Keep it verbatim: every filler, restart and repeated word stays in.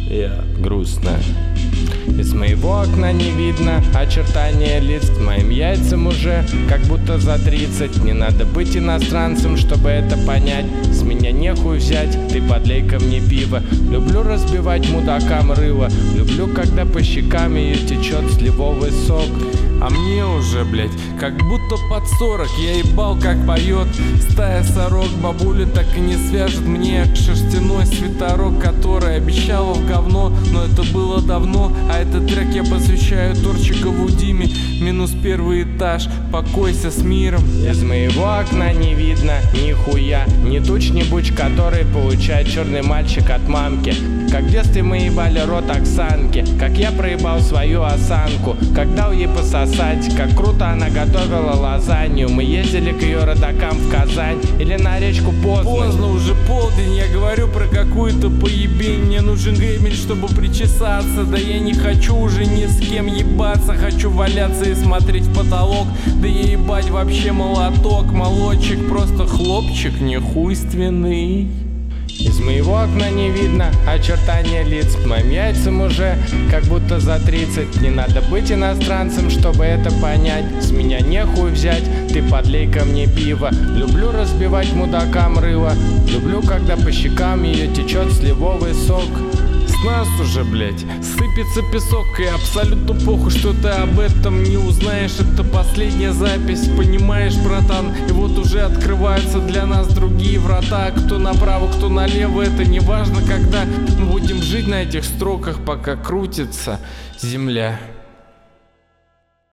Я грустно. Из моего окна не видно очертания лиц. Моим яйцам уже как будто за тридцать. Не надо быть иностранцем, чтобы это понять. С меня нехуй взять, ты подлей ко мне пиво. Люблю разбивать мудакам рыло. Люблю, когда по щекам ее течет сливовый сок. А мне уже, блять, как будто под сорок. Я ебал, как поет стая сорок. Бабуля так и не свяжет мне шерстяной свитерок, который обещала в говно, но это было давно. А этот трек я посвящаю Торчикову Диме. Минус первый этаж, покойся с миром. Из моего окна не видно нихуя. Ни туч, ни буч, который получает черный мальчик от мамки. Как в детстве мы ебали рот Оксанки. Как я проебал свою осанку. Как дал ей пососать. Как круто она готовила лазанью. Мы ездили к ее родакам в Казань. Или на речку Познань. Поздно, уже полдень, я говорю про какую-то поебень. Мне нужен гребень, чтобы причесаться. Да я не хочу уже ни с кем ебаться. Хочу валяться и смотреть в потолок. Да я ебать вообще молоток. Молодчик, просто хлопчик нехуйственный. Из моего окна не видно очертания лиц. Моим яйцам уже как будто за тридцать. Не надо быть иностранцем, чтобы это понять. С меня нехуй взять, ты подлей ко мне пиво. Люблю разбивать мудакам рыло. Люблю, когда по щекам ее течет сливовый сок. С нас уже, блять, сыпется песок. И абсолютно похуй, что ты об этом не узнаешь. Это последняя запись, понимаешь, братан? И вот уже открываются для нас другие врата. Кто направо, кто налево, это не важно, когда мы будем жить на этих строках, пока крутится земля.